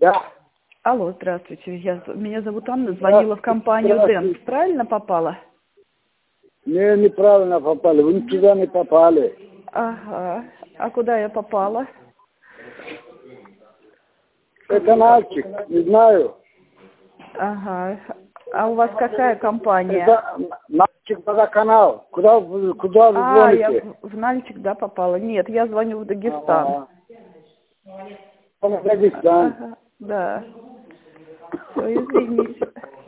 Да. Алло, здравствуйте. Меня зовут Анна, звонила в компанию Дэнс. Правильно попала? Не, неправильно попали. Вы туда не попали. Ага. А куда я попала? Это мальчик, не знаю. Ага. А у вас какая компания? Это мальчик водоканал. Куда вы Я звоните? в Нальчик, да, попала? Нет, я звоню в Дагестан. Дагестан. Ага, да. Все, извините.